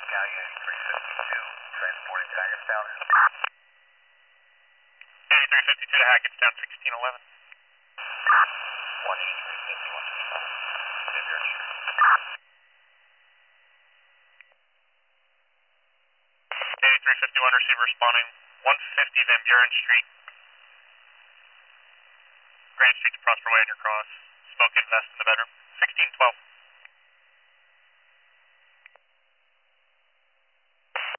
County 8352, transporting to Hackettstown. 8352 to Hackettstown, 1611. 18351, Van Buren Street. 8351, receiver responding, 150 Van Buren Street. Grand Street to Prosper Way on your cross. Smoke and vest in the bedroom. 1612.